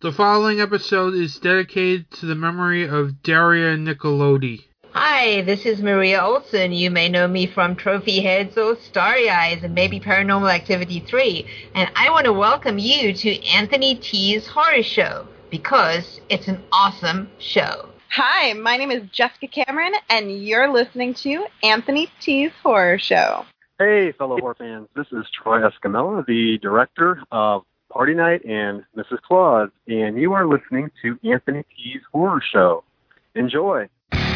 The following episode is dedicated to the memory of Daria Nicolodi. Hi, this is Maria Olson. You may know me from Trophy Heads or Starry Eyes and maybe Paranormal Activity 3. And I want to welcome you to Anthony T's Horror Show because it's an awesome show. Hi, my name is Jessica Cameron, and you're listening to Anthony T's Horror Show. Hey, fellow horror fans. This is Troy Escamilla, the director of Party Night and Mrs. Claus, and you are listening to Anthony T's Horror Show. Enjoy.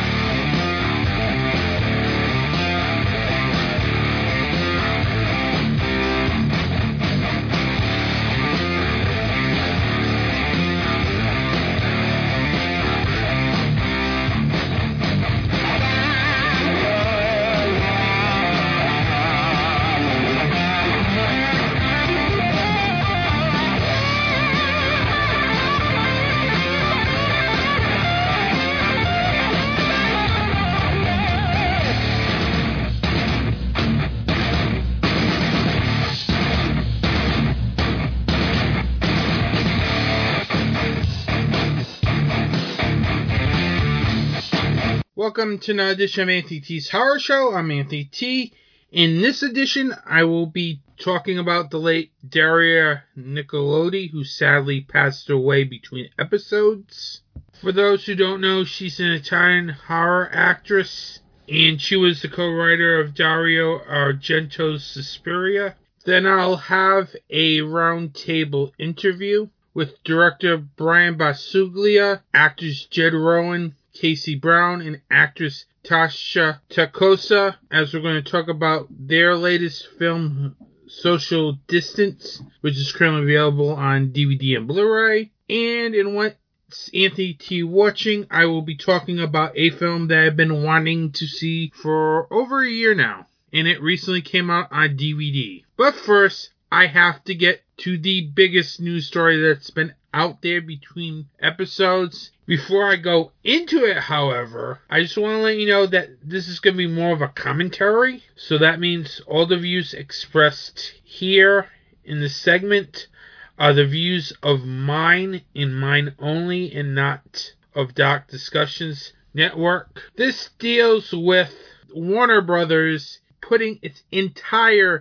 Welcome to another edition of Anthony T's Horror Show. I'm Anthony T. In this edition, I will be talking about the late Daria Nicolodi, who sadly passed away between episodes. For those who don't know, she's an Italian horror actress, and she was the co-writer of Dario Argento's Suspiria. Then I'll have a roundtable interview with director Brian Basuglia, actors Jed Rowan, Casey Brown, and actress Tasha Takosa, as we're going to talk about their latest film, Social Distance, which is currently available on DVD and Blu-ray. And in What's Anthony T Watching, I will be talking about a film that I've been wanting to see for over a year now, and it recently came out on DVD. But first, I have to get to the biggest news story that's been out there between episodes. Before I go into it, however, I just want to let you know that this is going to be more of a commentary. So that means all the views expressed here in this segment are the views of mine and mine only, and not of Dark Discussions Network. This deals with Warner Brothers putting its entire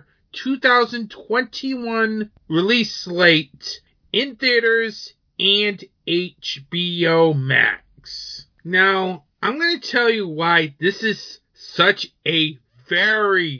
2021 release slate in theaters and HBO Max. Now, I'm going to tell you why this is such a very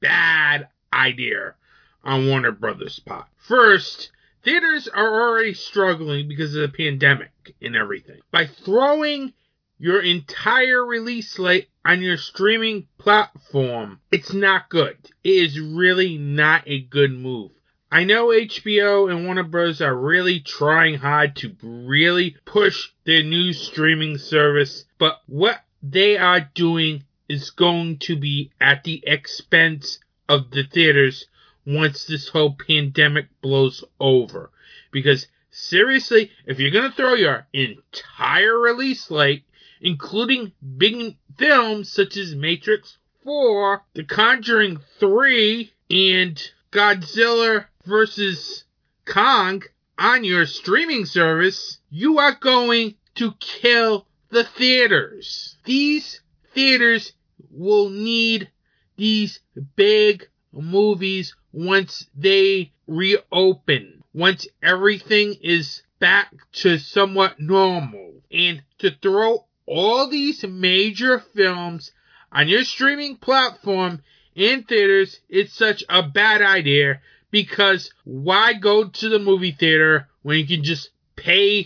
bad idea on Warner Brothers' part. First, theaters are already struggling because of the pandemic and everything. By throwing your entire release slate on your streaming platform, it's not good. It is really not a good move. I know HBO and Warner Bros. Are really trying hard to really push their new streaming service, but what they are doing is going to be at the expense of the theaters once this whole pandemic blows over. Because seriously, if you're going to throw your entire release slate, including big films such as Matrix 4, The Conjuring 3, and Godzilla vs. Kong on your streaming service, you are going to kill the theaters. These theaters will need these big movies once they reopen, once everything is back to somewhat normal. And to throw all these major films on your streaming platform in theaters, it's such a bad idea, because why go to the movie theater when you can just pay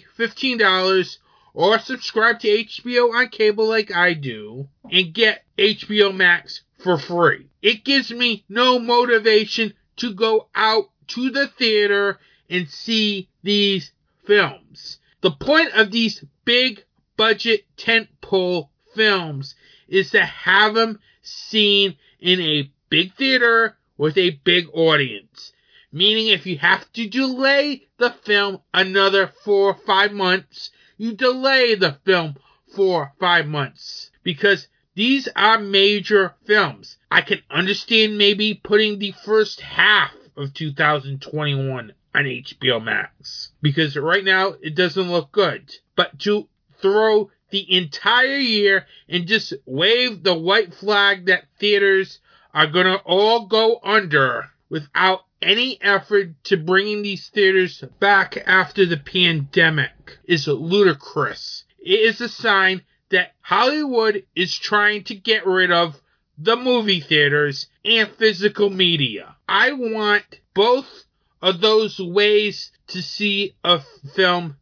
$15 or subscribe to HBO on cable like I do and get HBO Max for free? It gives me no motivation to go out to the theater and see these films. The point of these big budget tentpole films is to have them seen in a big theater with a big audience. Meaning if you have to delay the film another 4 or 5 months, you delay the film 4 or 5 months. Because these are major films. I can understand maybe putting the first half of 2021 on HBO Max. Because right now, it doesn't look good. But to throw the entire year and just wave the white flag that theaters are going to all go under without any effort to bringing these theaters back after the pandemic is ludicrous. It is a sign that Hollywood is trying to get rid of the movie theaters and physical media. I want both of those ways to see a film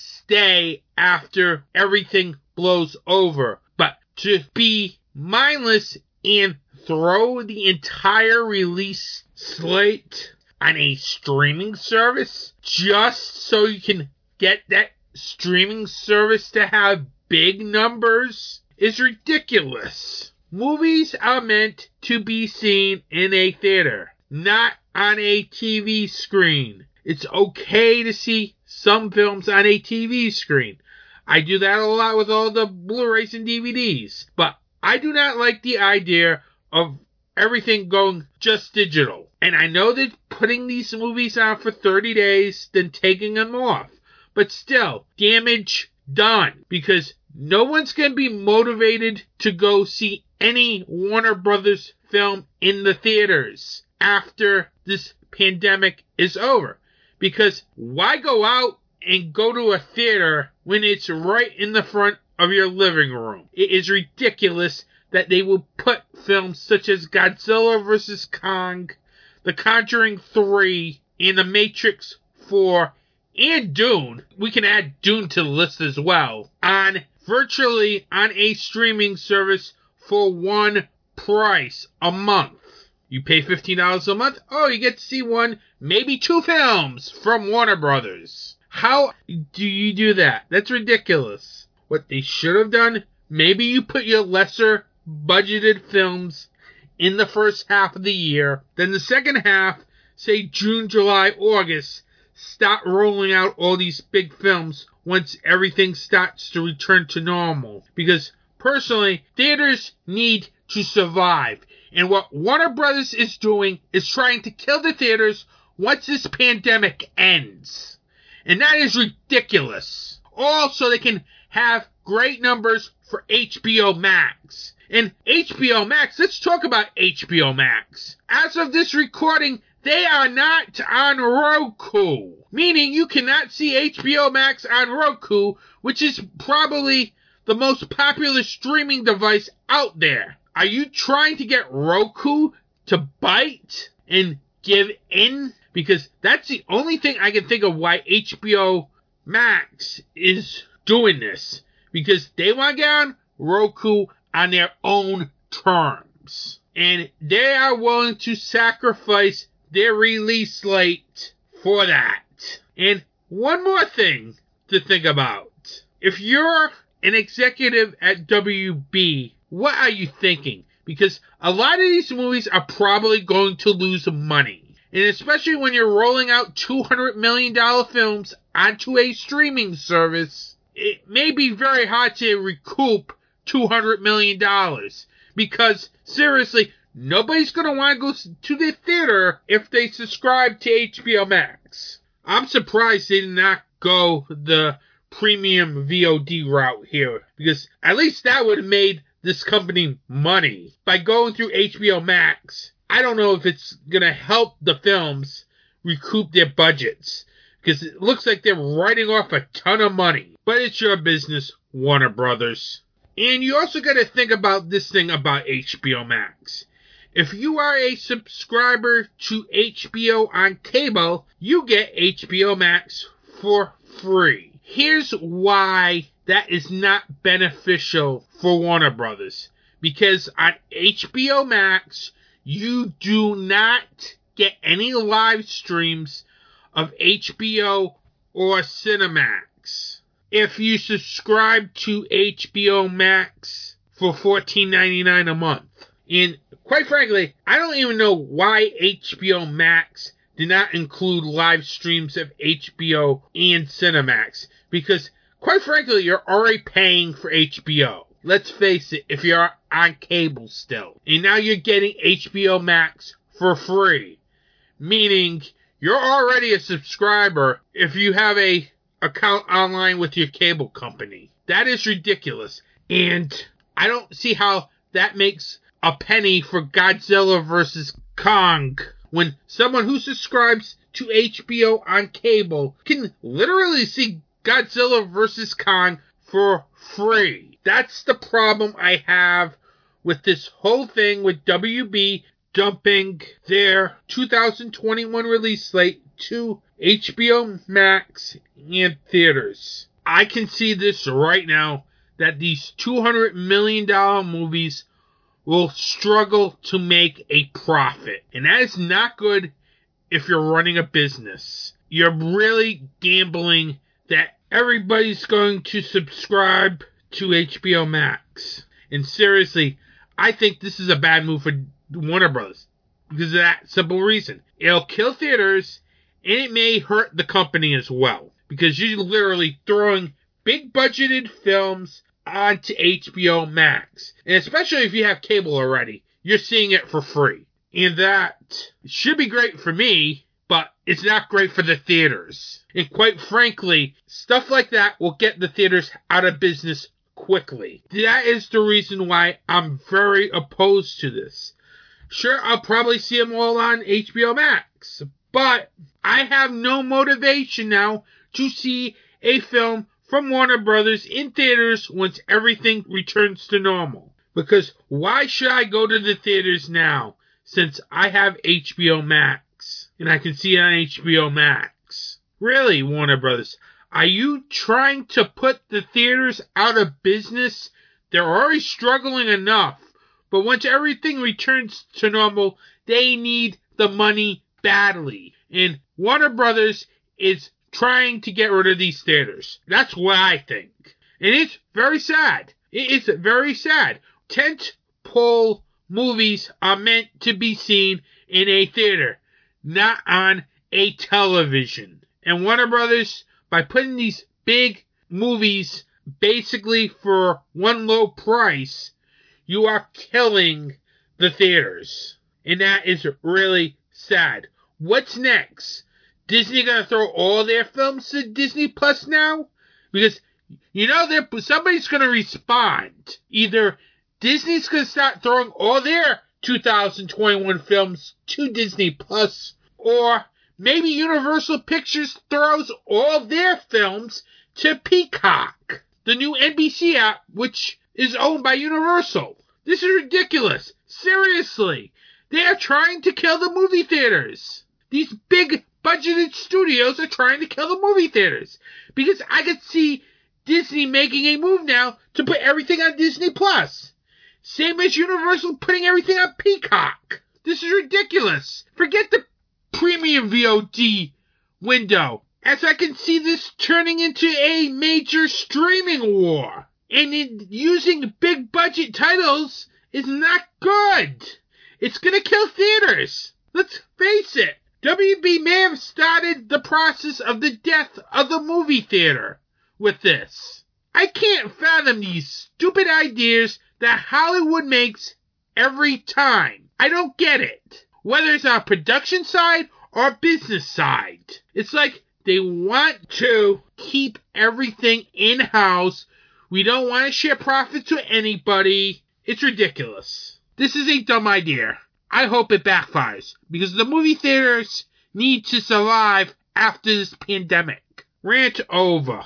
stay after everything blows over. But to be mindless and throw the entire release slate on a streaming service just so you can get that streaming service to have big numbers is ridiculous. Movies are meant to be seen in a theater, not on a TV screen. It's okay to see some films on a TV screen. I do that a lot with all the Blu-rays and DVDs. But I do not like the idea of everything going just digital. And I know that putting these movies out for 30 days, then taking them off. But still, damage done. Because no one's going to be motivated to go see any Warner Brothers film in the theaters after this pandemic is over. Because why go out and go to a theater when it's right in the front of your living room? It is ridiculous that they will put films such as Godzilla vs. Kong, The Conjuring 3, and The Matrix 4, and Dune, we can add Dune to the list as well, on virtually on a streaming service for one price a month. You pay $15 a month, oh, you get to see one, maybe two films from Warner Brothers. How do you do that? That's ridiculous. What they should have done, maybe you put your lesser budgeted films in the first half of the year, then the second half, say June, July, August, start rolling out all these big films once everything starts to return to normal. Because personally, theaters need to survive. And what Warner Brothers is doing is trying to kill the theaters once this pandemic ends. And that is ridiculous. All so they can have great numbers for HBO Max. And HBO Max, let's talk about HBO Max. As of this recording, they are not on Roku. Meaning you cannot see HBO Max on Roku, which is probably the most popular streaming device out there. Are you trying to get Roku to bite and give in? Because that's the only thing I can think of why HBO Max is doing this. Because they want to get on Roku on their own terms. And they are willing to sacrifice their release slate for that. And one more thing to think about. If you're an executive at WB, what are you thinking? Because a lot of these movies are probably going to lose money. And especially when you're rolling out $200 million films onto a streaming service, it may be very hard to recoup $200 million. Because, seriously, nobody's going to want to go to the theater if they subscribe to HBO Max. I'm surprised they did not go the premium VOD route here. Because at least that would have made this company money. By going through HBO Max, I don't know if it's going to help the films recoup their budgets. Because it looks like they're writing off a ton of money. But it's your business, Warner Brothers. And you also got to think about this thing about HBO Max. If you are a subscriber to HBO on cable, you get HBO Max for free. Here's why that is not beneficial for Warner Brothers. Because on HBO Max, you do not get any live streams of HBO or Cinemax. If you subscribe to HBO Max for $14.99 a month. And quite frankly, I don't even know why HBO Max did not include live streams of HBO and Cinemax. Because, quite frankly, you're already paying for HBO. Let's face it, if you're on cable still. And now you're getting HBO Max for free. Meaning, you're already a subscriber if you have a account online with your cable company. That is ridiculous. And I don't see how that makes a penny for Godzilla vs. Kong when someone who subscribes to HBO on cable can literally see Godzilla vs. Kong for free. That's the problem I have with this whole thing with WB dumping their 2021 release slate to HBO Max and theaters. I can see this right now, that these $200 million movies will struggle to make a profit. And that is not good if you're running a business. You're really gambling that everybody's going to subscribe to HBO Max. And seriously, I think this is a bad move for Warner Bros. Because of that simple reason. It'll kill theaters, and it may hurt the company as well. Because you're literally throwing big budgeted films onto HBO Max. And especially if you have cable already, you're seeing it for free. And that should be great for me, but it's not great for the theaters. And quite frankly, stuff like that will get the theaters out of business quickly. That is the reason why I'm very opposed to this. Sure, I'll probably see them all on HBO Max, but I have no motivation now to see a film from Warner Brothers in theaters once everything returns to normal. Because why should I go to the theaters now, since I have HBO Max, and I can see it on HBO Max? Really, Warner Brothers, are you trying to put the theaters out of business? They're already struggling enough, but once everything returns to normal, they need the money badly. And Warner Brothers is trying to get rid of these theaters. That's what I think. And it's very sad. It is very sad. Tent-pole movies are meant to be seen in a theater, not on a television. And Warner Brothers, by putting these big movies basically for one low price, you are killing the theaters. And that is really sad. What's next? Disney gonna throw all their films to Disney Plus now? Because, you know, somebody's gonna respond. Either Disney's gonna start throwing all their 2021 films to Disney Plus, or maybe Universal Pictures throws all their films to Peacock, the new NBC app, which is owned by Universal. This is ridiculous. Seriously. They are trying to kill the movie theaters. These big budgeted studios are trying to kill the movie theaters. Because I could see Disney making a move now to put everything on Disney Plus. Same as Universal putting everything on Peacock. This is ridiculous. Forget the premium VOD window, as I can see this turning into a major streaming war. And using big budget titles is not good. It's gonna kill theaters. Let's face it. WB may have started the process of the death of the movie theater with this. I can't fathom these stupid ideas that Hollywood makes every time. I don't get it. Whether it's on production side or business side. It's like they want to keep everything in-house. We don't want to share profits with anybody. It's ridiculous. This is a dumb idea. I hope it backfires, because the movie theaters need to survive after this pandemic. Rant over.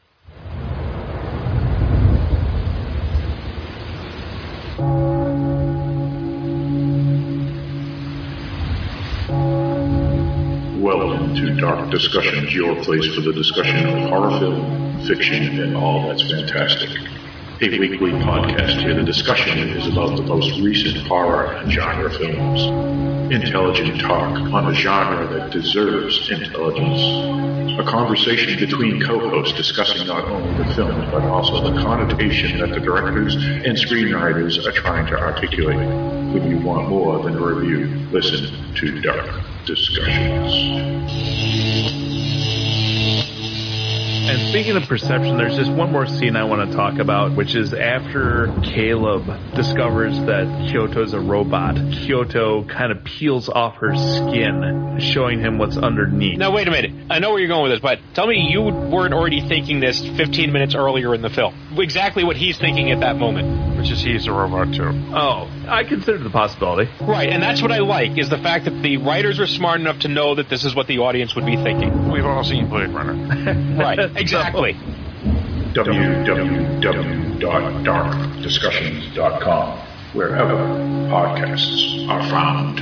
Welcome to Dark Discussions, your place for the discussion of horror film, fiction, and all that's fantastic. A weekly podcast where the discussion is about the most recent horror and genre films. Intelligent talk on a genre that deserves intelligence. A conversation between co-hosts discussing not only the film, but also the connotation that the directors and screenwriters are trying to articulate. When you want more than a review, listen to Dark Discussions. And speaking of perception, there's just one more scene I want to talk about, which is after Caleb discovers that Kyoto's a robot. Kyoto kind of peels off her skin, showing him what's underneath. Now, wait a minute. I know where you're going with this, but tell me you weren't already thinking this 15 minutes earlier in the film. Exactly what he's thinking at that moment. Which is he's a robot, too. Oh, I considered the possibility. Right, and that's what I like, is the fact that the writers were smart enough to know that this is what the audience would be thinking. We've all seen Blade Runner. Right, exactly. www.darkdiscussions.com, wherever podcasts are found.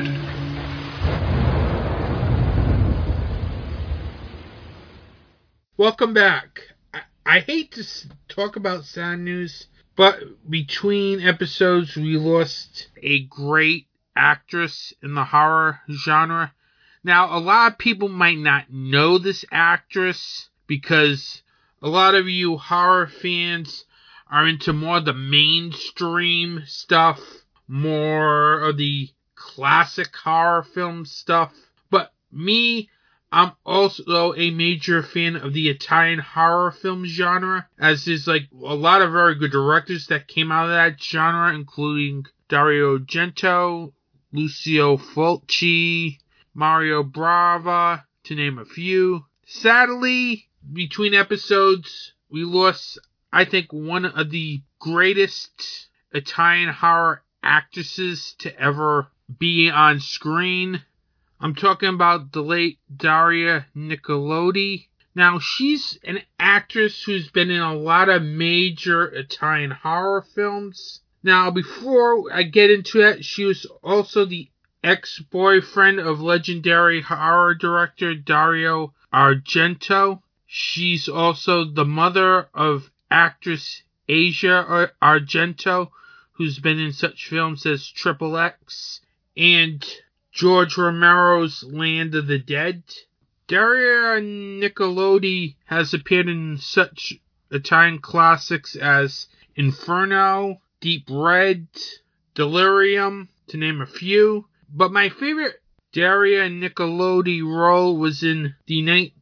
Welcome back. I hate to talk about sad news, but between episodes we lost a great actress in the horror genre. Now, a lot of people might not know this actress because a lot of you horror fans are into more of the mainstream stuff, more of the classic horror film stuff. But me, I'm also a major fan of the Italian horror film genre, as there's like a lot of very good directors that came out of that genre, including Dario Argento, Lucio Fulci, Mario Bava, to name a few. Sadly, between episodes, we lost, I think, one of the greatest Italian horror actresses to ever be on screen. I'm talking about the late Daria Nicolodi. Now, she's an actress who's been in a lot of major Italian horror films. Now, before I get into that, she was also the ex-boyfriend of legendary horror director Dario Argento. She's also the mother of actress Asia Argento, who's been in such films as Triple X and George Romero's Land of the Dead. Daria Nicolodi has appeared in such Italian classics as Inferno, Deep Red, Delirium, to name a few. But my favorite Daria Nicolodi role was in the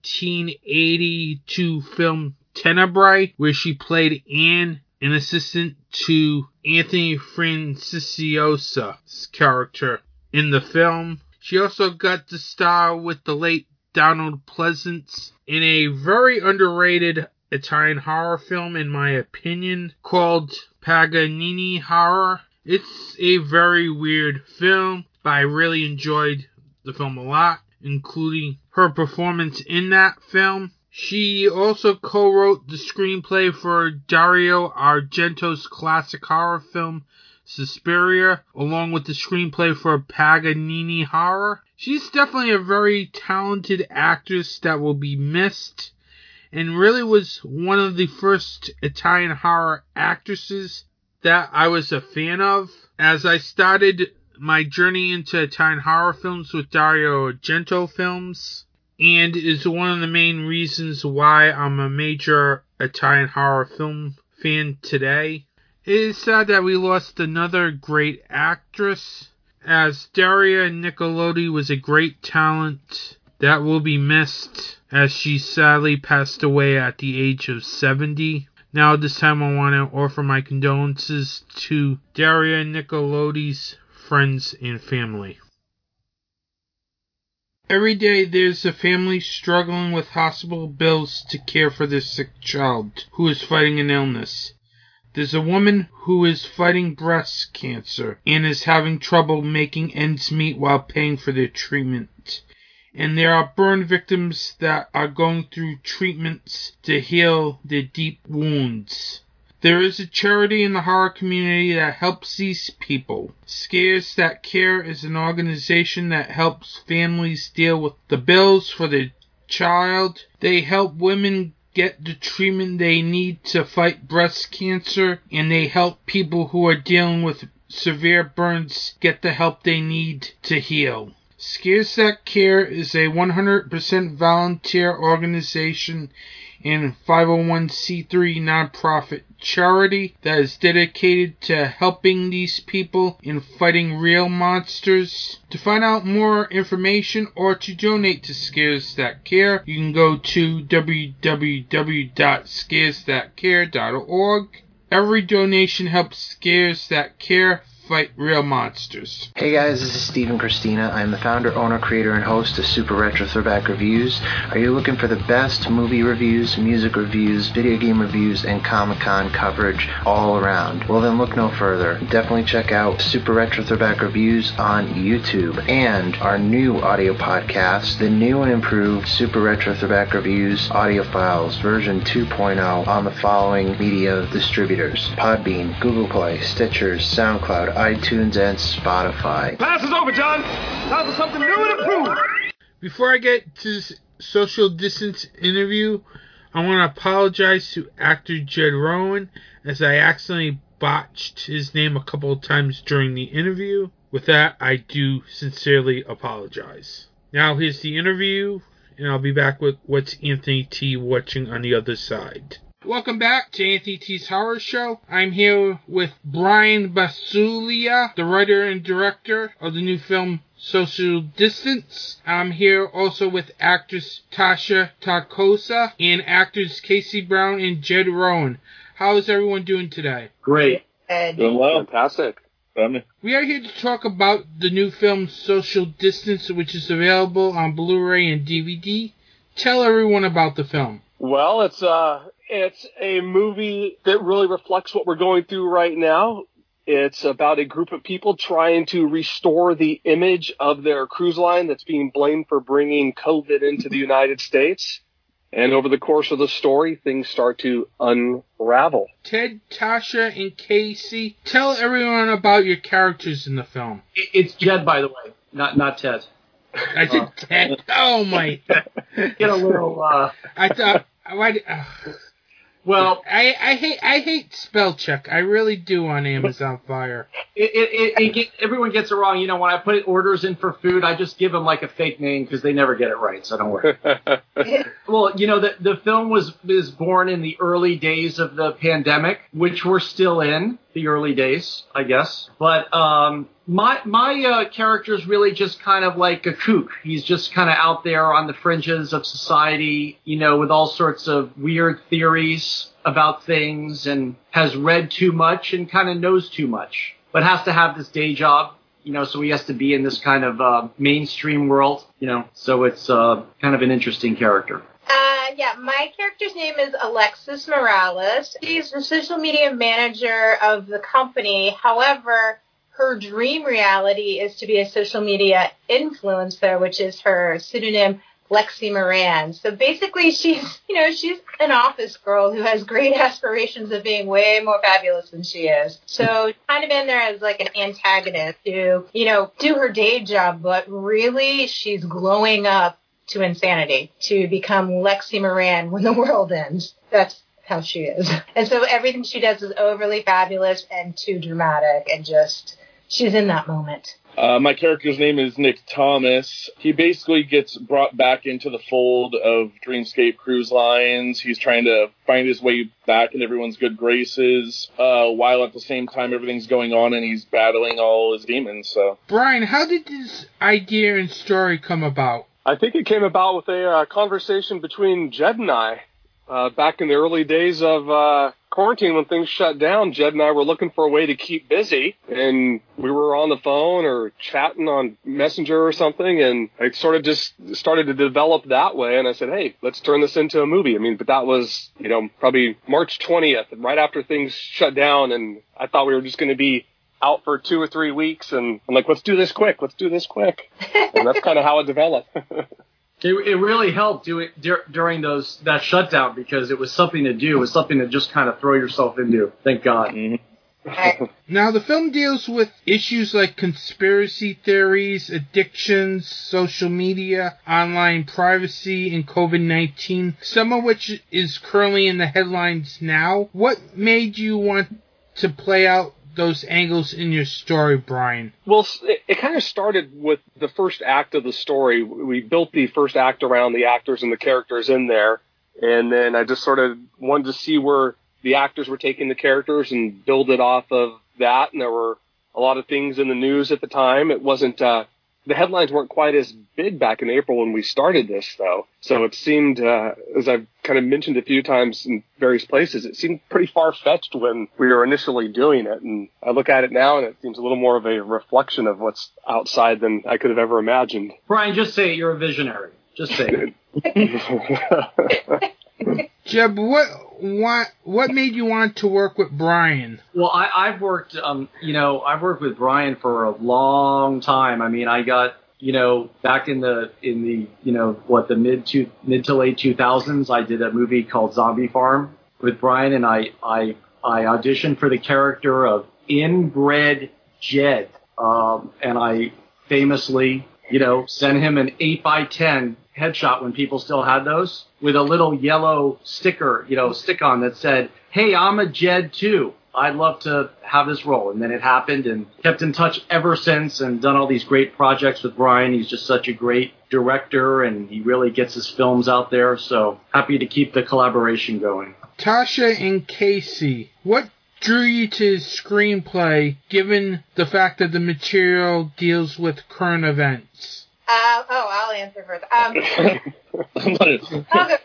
1982 film Tenebrae, where she played Anne, an assistant to Anthony Francisiosa's character in the film. She also got to star with the late Donald Pleasence in a very underrated Italian horror film, in my opinion, called Paganini Horror. It's a very weird film, but I really enjoyed the film a lot, including her performance in that film. She also co-wrote the screenplay for Dario Argento's classic horror film Suspiria, along with the screenplay for Paganini Horror. She's definitely a very talented actress that will be missed, and really was one of the first Italian horror actresses that I was a fan of. As I started my journey into Italian horror films with Dario Argento films, and is one of the main reasons why I'm a major Italian horror film fan today. It is sad that we lost another great actress, as Daria Nicolodi was a great talent that will be missed, as she sadly passed away at the age of 70. Now, this time I want to offer my condolences to Daria Nicolodi's friends and family. Every day there's a family struggling with hospital bills to care for their sick child who is fighting an illness. There's a woman who is fighting breast cancer and is having trouble making ends meet while paying for their treatment. And there are burn victims that are going through treatments to heal their deep wounds. There is a charity in the horror community that helps these people. Scares That Care is an organization that helps families deal with the bills for their child. They help women get the treatment they need to fight breast cancer, and they help people who are dealing with severe burns get the help they need to heal. Scares That Care is a 100% volunteer organization, and 501c3 nonprofit charity that is dedicated to helping these people in fighting real monsters. To find out more information or to donate to Scares That Care, you can go to www.scaresthatcare.org. Every donation helps Scares That Care fight real monsters. Hey guys, this is Steve and Christina. I'm the founder, owner, creator, and host of Super Retro Throwback Reviews. Are you looking for the best movie reviews, music reviews, video game reviews, and Comic-Con coverage all around? Well then look no further. Definitely check out Super Retro Throwback Reviews on YouTube and our new audio podcast, the new and improved Super Retro Throwback Reviews audio files version 2.0 on the following media distributors: Podbean, Google Play, Stitcher, SoundCloud, iTunes, and Spotify. Class is over, John. Time for something new and improved. Before I get to this social distance interview, I want to apologize to actor Jed Rowan, as I accidentally botched his name a couple of times during the interview. With that, I do sincerely apologize. Now here's the interview, and I'll be back with What's Anthony T watching on the other side. Welcome back to Anthony T's Horror Show. I'm here with Brian Basulia, the writer and director of the new film Social Distance. I'm here also with actress Tasha Tarkosa and actors Casey Brown and Jed Rowan. How is everyone doing today? Great. Doing well. Fantastic. We are here to talk about the new film Social Distance, which is available on Blu-ray and DVD. Tell everyone about the film. Well, it's a movie that really reflects what we're going through right now. It's about a group of people trying to restore the image of their cruise line that's being blamed for bringing COVID into the United States. And over the course of the story, things start to unravel. Ted, Tasha, and Casey, tell everyone about your characters in the film. It's Jed, by the way, not Ted. I said Ted. Oh, my. Get a little... I thought... Well, I hate spell check. I really do on Amazon Fire. Everyone gets it wrong. You know, when I put orders in for food, I just give them like a fake name because they never get it right. So don't worry. Well, you know, the film was born in the early days of the pandemic, which we're still in the early days, I guess. But my character is really just kind of like a kook. He's just kind of out there on the fringes of society, you know, with all sorts of weird theories about things, and has read too much and kind of knows too much, but has to have this day job, you know, so he has to be in this kind of mainstream world, you know, so it's kind of an interesting character. Yeah, my character's name is Alexis Morales. She's the social media manager of the company. However, her dream reality is to be a social media influencer, which is her pseudonym Lexi Moran. So basically she's an office girl who has great aspirations of being way more fabulous than she is. So kind of in there as like an antagonist to, you know, do her day job, but really she's glowing up to insanity to become Lexi Moran when the world ends. That's how she is. And so everything she does is overly fabulous and too dramatic, and just, she's in that moment. My character's name is Nick Thomas. He basically gets brought back into the fold of Dreamscape Cruise Lines. He's trying to find his way back in everyone's good graces, while at the same time everything's going on and he's battling all his demons. So, Brian, how did this idea and story come about? I think it came about with a conversation between Jed and I. Back in the early days of quarantine, when things shut down, Jed and I were looking for a way to keep busy, and we were on the phone or chatting on Messenger or something, and I sort of just started to develop that way, and I said, hey, let's turn this into a movie. I mean, but that was, you know, probably March 20th, right after things shut down, and I thought we were just going to be out for 2 or 3 weeks, and I'm like, let's do this quick. And that's kind of how it developed. It really helped during that shutdown, because it was something to do. It was something to just kind of throw yourself into. Thank God. Mm-hmm. Now, the film deals with issues like conspiracy theories, addictions, social media, online privacy, and COVID-19, some of which is currently in the headlines now. What made you want to play out those angles in your story, Brian? Well, it kind of started with the first act of the story. We built the first act around the actors and the characters in there, And then I just sort of wanted to see where the actors were taking the characters and build it off of that. And there were a lot of things in the news at the time. It wasn't, the headlines weren't quite as big back in April when we started this, though. So it seemed, as I've kind of mentioned a few times in various places, it seemed pretty far-fetched when we were initially doing it. And I look at it now, and it seems a little more of a reflection of what's outside than I could have ever imagined. Brian, just say it. You're a visionary. Just say it. Jeb, what made you want to work with Brian? Well, I've worked, I've worked with Brian for a long time. I mean, I got, back in the mid to late 2000s, I did a movie called Zombie Farm with Brian, and I auditioned for the character of Inbred Jed, and I famously, sent him an 8x10 headshot when people still had those, with a little yellow sticker, stick-on that said, "Hey, I'm a Jed too. I'd love to have this role." And then it happened, and kept in touch ever since, and done all these great projects with Brian. He's just such a great director, and he really gets his films out there. So happy to keep the collaboration going. Tasha and Casey, what drew you to his screenplay, given the fact that the material deals with current events? I'll answer first. I'll go.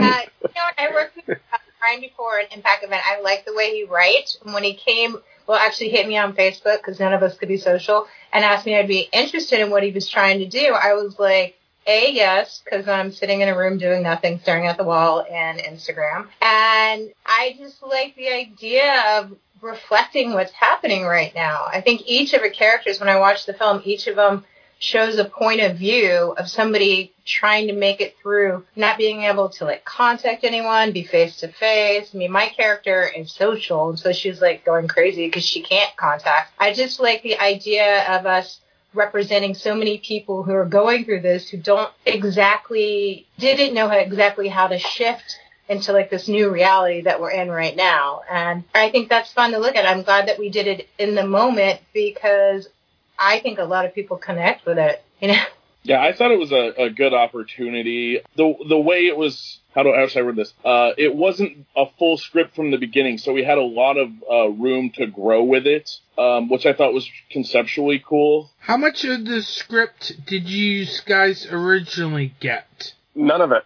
I worked with Brian before at Impact Event. I like the way he writes. When he came, actually hit me on Facebook, because none of us could be social, and asked me if I'd be interested in what he was trying to do. I was like, yes, because I'm sitting in a room doing nothing, staring at the wall and Instagram. And I just like the idea of reflecting what's happening right now. I think each of the characters, when I watch the film, each of them shows a point of view of somebody trying to make it through not being able to contact anyone, be face to face. I mean, my character is social, and so she's going crazy because she can't contact. I just like the idea of us representing so many people who are going through this, who didn't know exactly how to shift into this new reality that we're in right now. And I think that's fun to look at. I'm glad that we did it in the moment, because I think a lot of people connect with it, Yeah, I thought it was a good opportunity. The way it was, how should I word this? It wasn't a full script from the beginning, so we had a lot of room to grow with it, which I thought was conceptually cool. How much of the script did you guys originally get? None of it.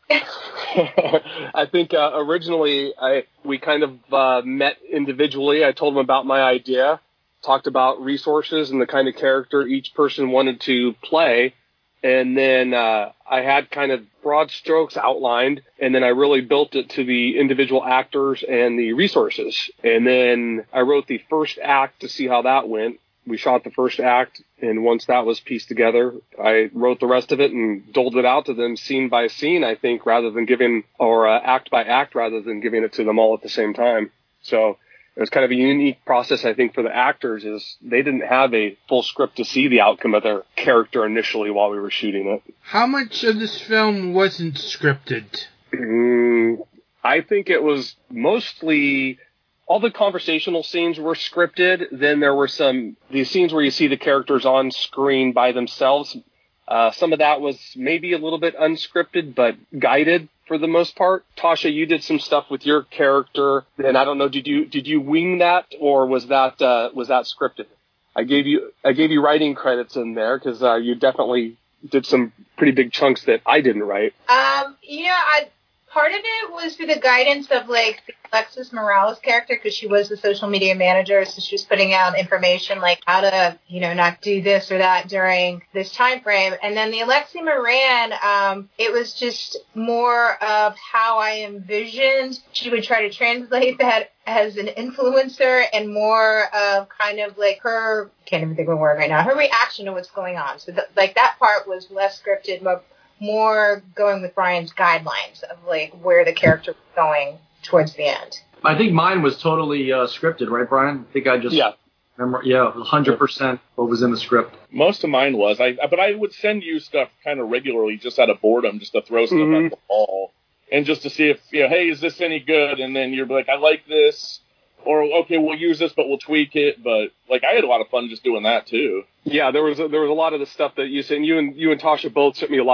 I think originally we kind of met individually. I told him about my idea, talked about resources and the kind of character each person wanted to play. And then I had kind of broad strokes outlined, and then I really built it to the individual actors and the resources. And then I wrote the first act to see how that went. We shot the first act, and once that was pieced together, I wrote the rest of it and doled it out to them scene by scene, I think, rather than act by act, rather than giving it to them all at the same time. So it was kind of a unique process, I think, for the actors, is they didn't have a full script to see the outcome of their character initially while we were shooting it. How much of this film wasn't scripted? I think it was mostly all the conversational scenes were scripted. Then there were these scenes where you see the characters on screen by themselves. Some of that was maybe a little bit unscripted, but guided for the most part. Tasha, you did some stuff with your character, and I don't know, did you wing that, or was that scripted? I gave you writing credits in there, because you definitely did some pretty big chunks that I didn't write. Part of it was through the guidance of the Alexis Morales character, because she was the social media manager, so she was putting out information how to, not do this or that during this time frame. And then the Alexi Moran, it was just more of how I envisioned she would try to translate that as an influencer, and more of kind of her, can't even think of a word right now, her reaction to what's going on. So that part was less scripted, more going with Brian's guidelines of where the character was going towards the end. I think mine was totally scripted, right, Brian? I think I just remember, 100% what was in the script. Most of mine was, but I would send you stuff kind of regularly, just out of boredom, just to throw stuff at the wall, and just to see if hey, is this any good? And then you're like, I like this, or okay, we'll use this, but we'll tweak it. But I had a lot of fun just doing that too. Yeah, there was a lot of the stuff that you said. You and Tasha both sent me a lot of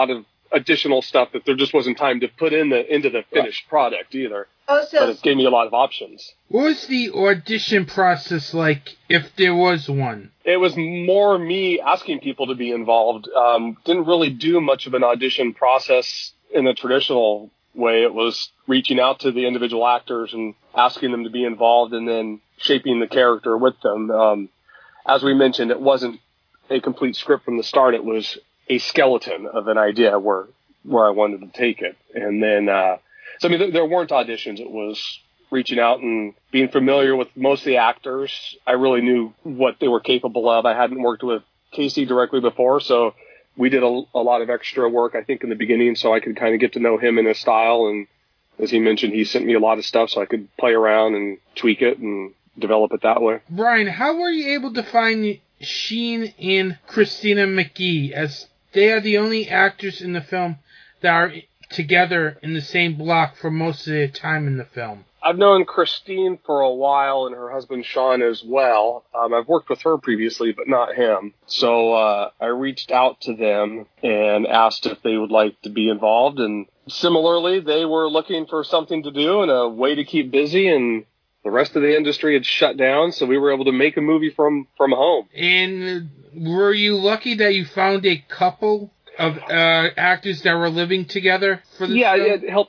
additional stuff that there just wasn't time to put into the finished product either. Oh, so but it gave me a lot of options. What was the audition process like, if there was one? It was more me asking people to be involved. Didn't really do much of an audition process in a traditional way. It was reaching out to the individual actors and asking them to be involved and then shaping the character with them. As we mentioned, it wasn't a complete script from the start. It was a skeleton of an idea where I wanted to take it. And then, so I mean, there weren't auditions. It was reaching out and being familiar with most of the actors. I really knew what they were capable of. I hadn't worked with Casey directly before, so we did a lot of extra work, I think, in the beginning, so I could kind of get to know him and his style. And as he mentioned, he sent me a lot of stuff so I could play around and tweak it and develop it that way. Brian, how were you able to find Sheen and Christina McGee, as they are the only actors in the film that are together in the same block for most of their time in the film? I've known Christine for a while and her husband Sean as well. I've worked with her previously, but not him. So I reached out to them and asked if they would like to be involved. And similarly, they were looking for something to do and a way to keep busy, and the rest of the industry had shut down, so we were able to make a movie from home. And were you lucky that you found a couple of actors that were living together for the film?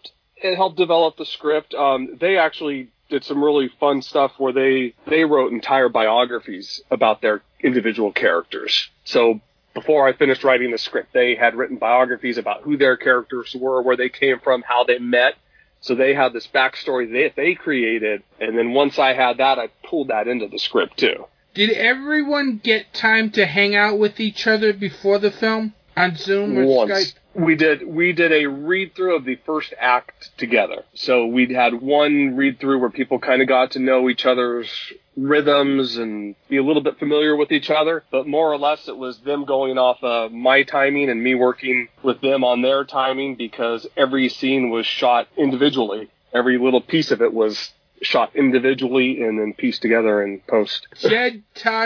It helped develop the script. They actually did some really fun stuff where they wrote entire biographies about their individual characters. So before I finished writing the script, they had written biographies about who their characters were, where they came from, how they met. So they had this backstory that they created, and then once I had that, I pulled that into the script too. Did everyone get time to hang out with each other before the film on Zoom or Skype? We did a read-through of the first act together. So we'd had one read-through where people kind of got to know each other's rhythms and be a little bit familiar with each other. But more or less it was them going off my timing and me working with them on their timing, because every scene was shot individually. Every little piece of it was shot individually and then pieced together in post. Jed,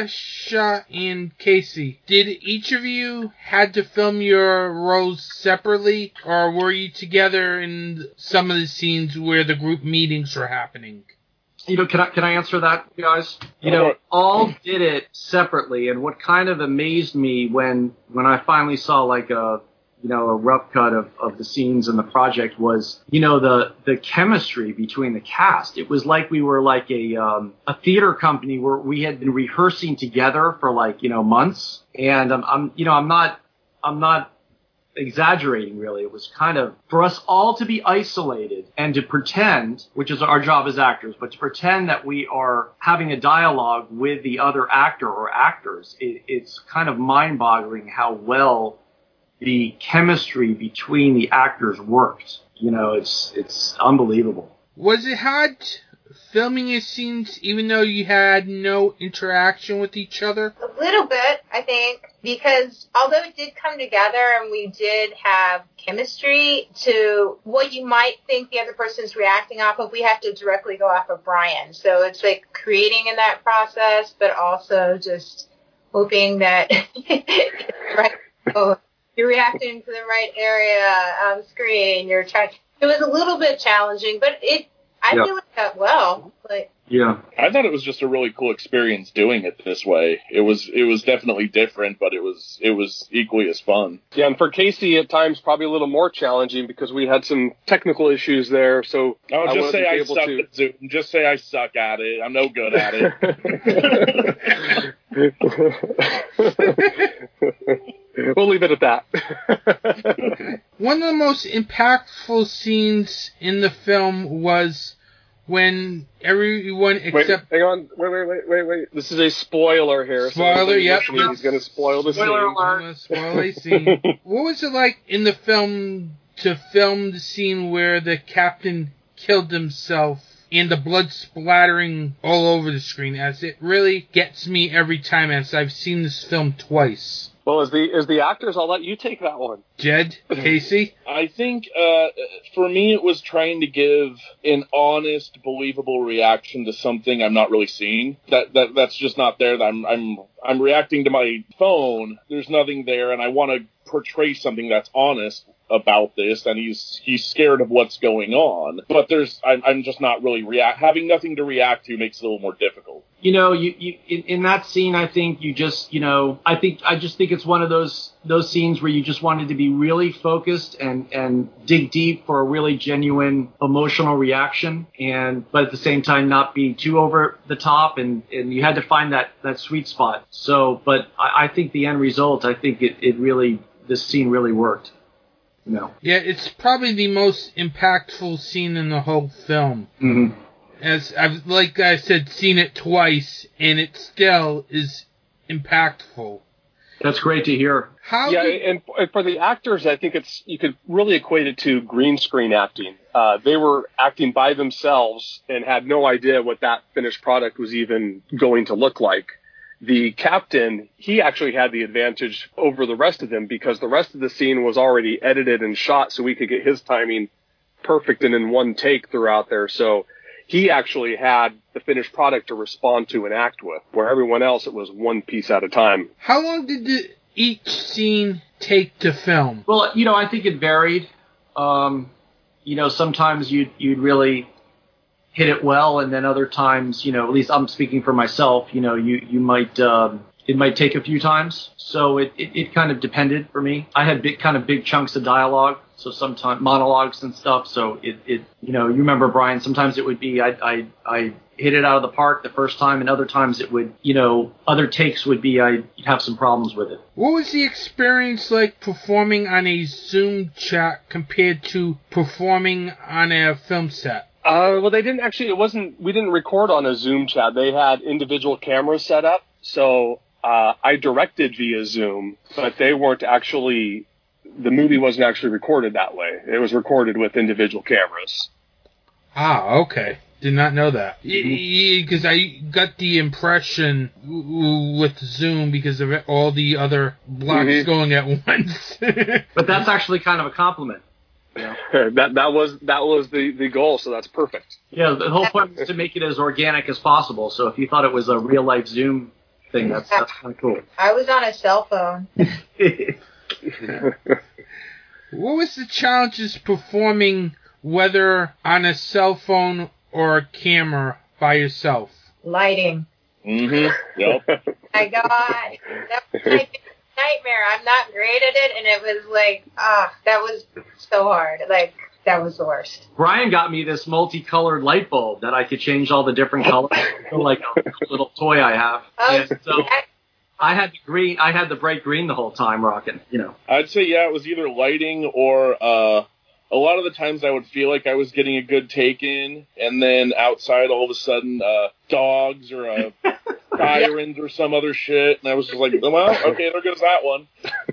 Tasha, and Casey, did each of you had to film your roles separately, or were you together in some of the scenes where the group meetings were happening? You know, can I answer that, guys? You know, all did it separately, and what kind of amazed me when I finally saw like a rough cut of the scenes in the project was, the chemistry between the cast. It was like we were like a theater company where we had been rehearsing together for months. And I'm not exaggerating really. It was kind of for us all to be isolated and to pretend, which is our job as actors, but to pretend that we are having a dialogue with the other actor or actors. It's kind of mind-boggling how well the chemistry between the actors worked. It's unbelievable. Was it hard filming your scenes even though you had no interaction with each other? A little bit, I think, because although it did come together and we did have chemistry to what you might think the other person's reacting off of, we have to directly go off of Brian. So it's like creating in that process, but also just hoping that you're reacting to the right area on screen. You're trying. It was a little bit challenging, but I feel it got well. I thought it was just a really cool experience doing it this way. It was definitely different, but it was equally as fun. Yeah, and for Casey at times probably a little more challenging because we had some technical issues there. So just say I suck at Zoom. Just say I suck at it. I'm no good at it. We'll leave it at that. One of the most impactful scenes in the film was when everyone except... Wait, hang on. Wait. This is a spoiler here. Spoiler, yep. He's going to spoil the spoiler scene. Alert. I'm going to spoil a scene. What was it like in the film to film the scene where the captain killed himself and the blood splattering all over the screen, as it really gets me every time, as I've seen this film twice? Well, as the actors, I'll let you take that one. Jed, Casey? I think for me it was trying to give an honest, believable reaction to something I'm not really seeing. That's just not there. I'm reacting to my phone. There's nothing there, and I want to portray something that's honest about this, and he's scared of what's going on. But I'm just not really having nothing to react to makes it a little more difficult. You know, you in that scene, I think you just, you know, I just think it's one of those scenes where you just wanted to be really focused and dig deep for a really genuine emotional reaction, but at the same time not be too over the top, and you had to find that sweet spot. So, but I think the end result, I think this scene really worked. No. Yeah, it's probably the most impactful scene in the whole film. Mm-hmm. As I've, like I said, seen it twice, and it still is impactful. That's great to hear. And for the actors, I think you could really equate it to green screen acting. They were acting by themselves and had no idea what that finished product was even going to look like. The captain, he actually had the advantage over the rest of them because the rest of the scene was already edited and shot so we could get his timing perfect and in one take throughout there. So he actually had the finished product to respond to and act with, where everyone else, it was one piece at a time. How long did each scene take to film? Well, you know, I think it varied. You know, sometimes you'd really hit it well, and then other times, you know, at least I'm speaking for myself, you know, you might, it might take a few times. So it kind of depended for me. I had big chunks of dialogue, so sometimes monologues and stuff. So it you know, you remember, Brian, sometimes it would be, I hit it out of the park the first time, and other times it would, you know, other takes would be, I'd have some problems with it. What was the experience like performing on a Zoom chat compared to performing on a film set? Well, we didn't record on a Zoom chat. They had individual cameras set up. So, I directed via Zoom, but the movie wasn't actually recorded that way. It was recorded with individual cameras. Ah, okay. Did not know that. Because I got the impression with Zoom because of all the other blocks going at once. But that's actually kind of a compliment. Yeah. That was the goal, so that's perfect. Yeah, the whole point is to make it as organic as possible. So if you thought it was a real life Zoom thing, that's kind of cool. I was on a cell phone. What was the challenges performing, whether on a cell phone or a camera, by yourself? Lighting. Mm-hmm. Yep. My God, that was my nightmare. I'm not great at it, and it was like, that was so hard. Like, that was the worst. Brian got me this multicolored light bulb that I could change all the different colors, like a little toy I have. And so I had the bright green the whole time rocking, you know. I'd say, it was either lighting or a lot of the times I would feel like I was getting a good take in, and then outside all of a sudden dogs or sirens or some other shit, and I was just like, well, okay, there goes that one.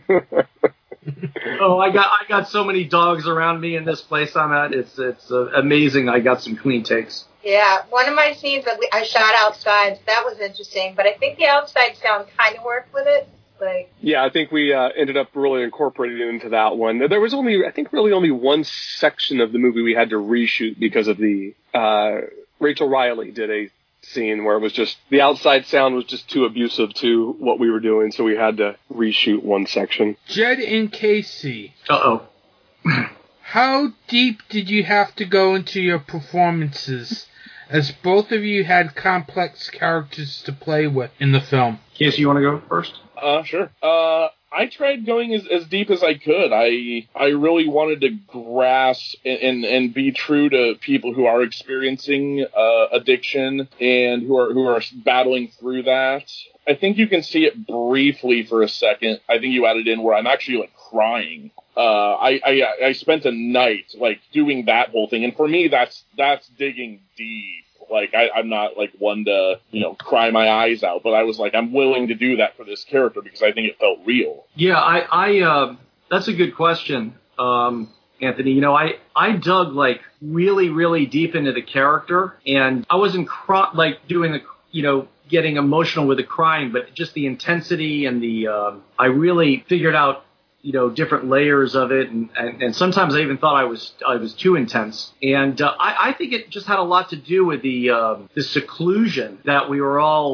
Oh, I got so many dogs around me in this place I'm at. It's amazing. I got some clean takes. Yeah, one of my scenes I shot outside, so that was interesting. But I think the outside sound kind of worked with it. Yeah, I think we ended up really incorporating it into that one. There was only one section of the movie we had to reshoot because of the Rachel Riley did a scene where it was just the outside sound was just too abusive to what we were doing, so we had to reshoot one section. Jed and Casey. Uh-oh. How deep did you have to go into your performances, as both of you had complex characters to play with in the film? Casey, you want to go first? Sure. I tried going as deep as I could. I really wanted to grasp and be true to people who are experiencing addiction and who are battling through that. I think you can see it briefly for a second. I think you added in where I'm actually like crying. I spent a night like doing that whole thing, and for me that's digging deep. Like, I'm not, like, one to, cry my eyes out, but I was like, I'm willing to do that for this character because I think it felt real. Yeah, I that's a good question, Anthony. I dug, like, really, really deep into the character, and I wasn't, doing getting emotional with the crying, but just the intensity and I really figured out, different layers of it, and sometimes I even thought I was too intense. And I think it just had a lot to do with the seclusion that we were all,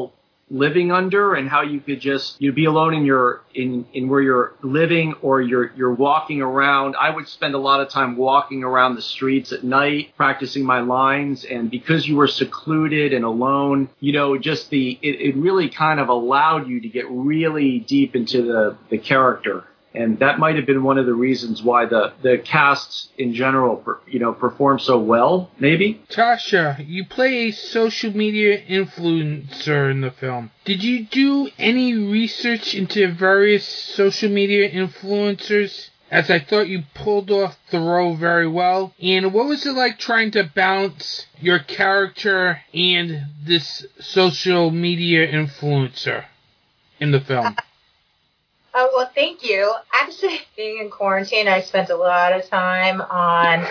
living under, and how you could just be alone in where you're living, or you're walking around. I would spend a lot of time walking around the streets at night practicing my lines, and because you were secluded and alone, just it really kind of allowed you to get really deep into the character. And that might have been one of the reasons why the cast in general, performed so well, maybe. Tasha, you play a social media influencer in the film. Did you do any research into various social media influencers? As I thought you pulled off the role very well. And what was it like trying to balance your character and this social media influencer in the film? Oh, well, thank you. Actually, being in quarantine, I spent a lot of time on...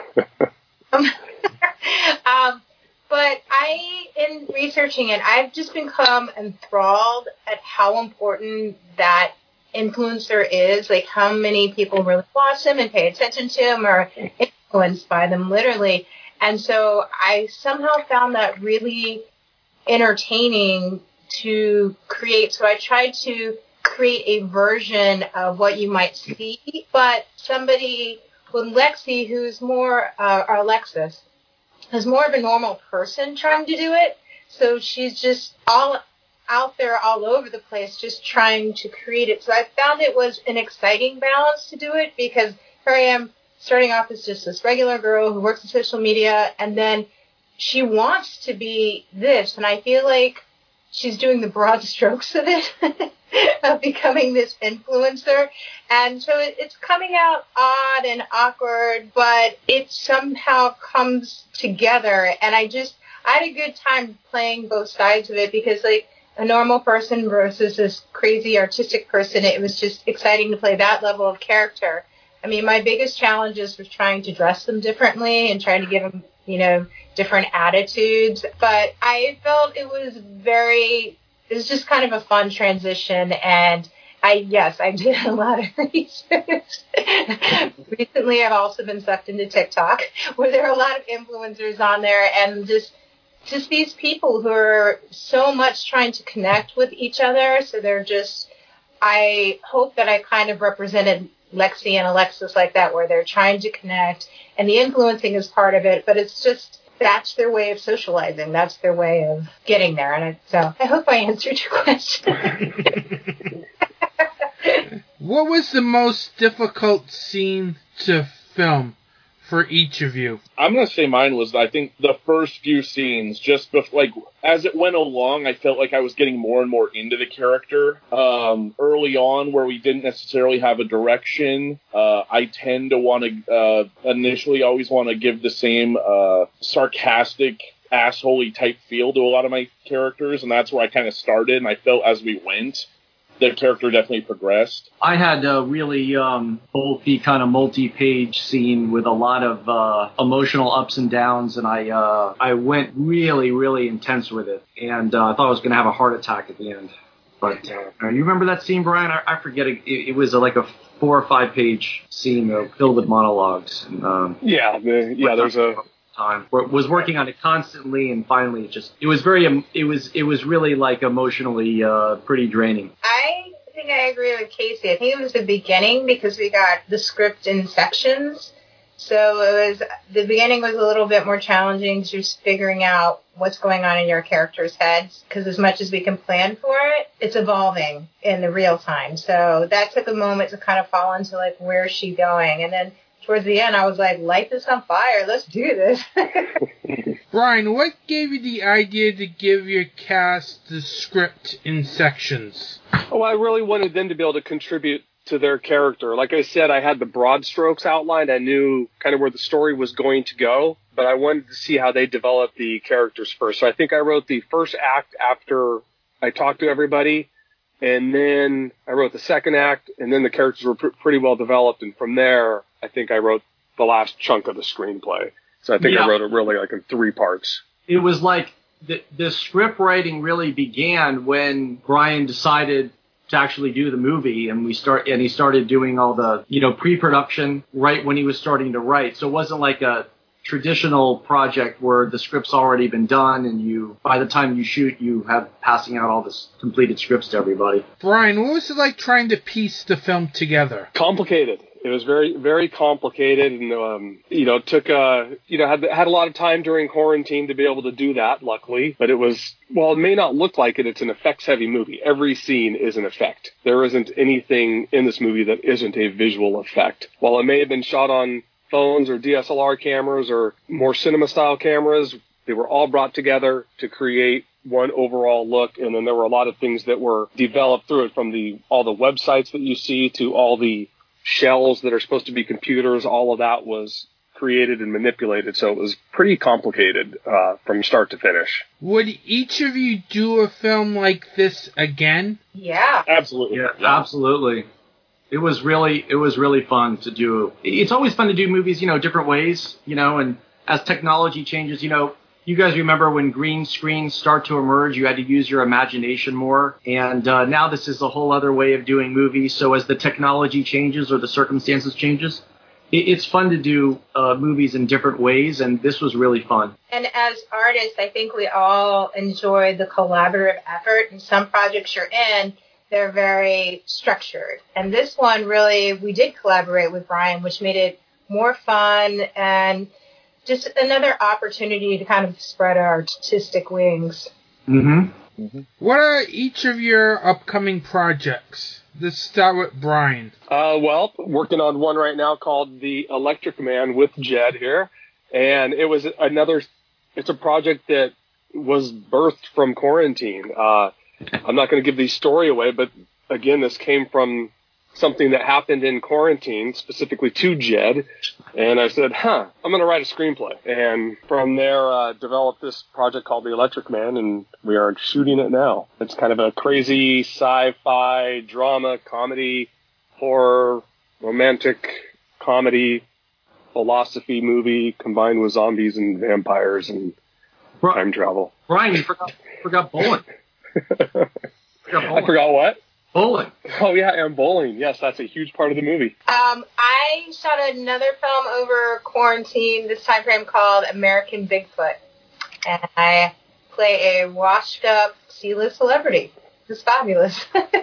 but in researching it, I've just become enthralled at how important that influencer is, like how many people really watch them and pay attention to them or influenced by them, literally. And so I somehow found that really entertaining to create. So I tried to create a version of what you might see, but somebody with Lexi, who's more, or Alexis, is more of a normal person trying to do it. So she's just all out there all over the place just trying to create it. So I found it was an exciting balance to do it, because here I am starting off as just this regular girl who works in social media, and then she wants to be this, and I feel like she's doing the broad strokes of it, of becoming this influencer. And so it's coming out odd and awkward, but it somehow comes together. And I had a good time playing both sides of it, because like a normal person versus this crazy artistic person, it was just exciting to play that level of character. I mean, my biggest challenges was trying to dress them differently and trying to give them, different attitudes. But I felt it was just kind of a fun transition. And I did a lot of research. Recently, I've also been sucked into TikTok, where there are a lot of influencers on there, and just these people who are so much trying to connect with each other. So I hope that I kind of represented Lexi and Alexis like that, where they're trying to connect, and the influencing is part of it, but it's just, that's their way of socializing. That's their way of getting there. And so I hope I answered your question. What was the most difficult scene to film for each of you? I'm going to say mine was, I think, the first few scenes. Just as it went along, I felt like I was getting more and more into the character. Early on, where we didn't necessarily have a direction, I tend to want to initially always want to give the same sarcastic, assholey type feel to a lot of my characters, and that's where I kind of started. And I felt as we went, the character definitely progressed. I had a really bulky kind of multi-page scene with a lot of emotional ups and downs, and I went really, really intense with it, and I thought I was going to have a heart attack at the end. But you remember that scene, Brian? I forget it. It was like a 4 or 5 page scene filled with monologues. And, there's a time. Was working on it constantly, and finally it was really like emotionally pretty draining. I think I agree with Casey. I think it was the beginning, because we got the script in sections. So the beginning was a little bit more challenging, just figuring out what's going on in your character's heads, because as much as we can plan for it, it's evolving in the real time. So that took a moment to kind of fall into like, where's she going? And then towards the end, I was like, light this on fire. Let's do this. Brian, what gave you the idea to give your cast the script in sections? Oh, I really wanted them to be able to contribute to their character. Like I said, I had the broad strokes outlined. I knew kind of where the story was going to go, but I wanted to see how they developed the characters first. So I think I wrote the first act after I talked to everybody, and then I wrote the second act, and then the characters were pretty well developed, and from there, I think I wrote the last chunk of the screenplay. So I think I wrote it really like in 3 parts. It was like the script writing really began when Brian decided to actually do the movie, and he started doing all the pre-production right when he was starting to write. So it wasn't like a traditional project where the script's already been done, and by the time you shoot, you have passing out all this completed scripts to everybody. Brian, what was it like trying to piece the film together? Complicated. It was very, very complicated, and took had a lot of time during quarantine to be able to do that. Luckily, but it was, while it may not look like it, it's an effects-heavy movie. Every scene is an effect. There isn't anything in this movie that isn't a visual effect. While it may have been shot on phones or DSLR cameras or more cinema-style cameras, they were all brought together to create one overall look, and then there were a lot of things that were developed through it, from all the websites that you see to all the shells that are supposed to be computers. All of that was created and manipulated, so it was pretty complicated from start to finish. Would each of you do a film like this again? Yeah. Absolutely. Yeah, absolutely. It was really fun to do. It's always fun to do movies, different ways, and as technology changes, you guys remember when green screens start to emerge, you had to use your imagination more. And now this is a whole other way of doing movies. So as the technology changes or the circumstances changes, it's fun to do movies in different ways. And this was really fun. And as artists, I think we all enjoy the collaborative effort. And some projects you're in, they're very structured. And this one, really, we did collaborate with Brian, which made it more fun and just another opportunity to kind of spread our artistic wings. Mm-hmm. What are each of your upcoming projects? Let's start with Brian. Well, working on one right now called The Electric Man with Jed here. And it's a project that was birthed from quarantine. I'm not going to give the story away, but again, this came from something that happened in quarantine, specifically to Jed, and I said, I'm going to write a screenplay. And from there, developed this project called The Electric Man, and we are shooting it now. It's kind of a crazy sci-fi, drama, comedy, horror, romantic comedy, philosophy movie combined with zombies and vampires and time travel. Brian, you forgot bowling. I forgot what? Bowling. Oh, yeah, and bowling. Yes, that's a huge part of the movie. I shot another film over quarantine, this time frame, called American Bigfoot. And I play a washed-up C-list celebrity. It's fabulous.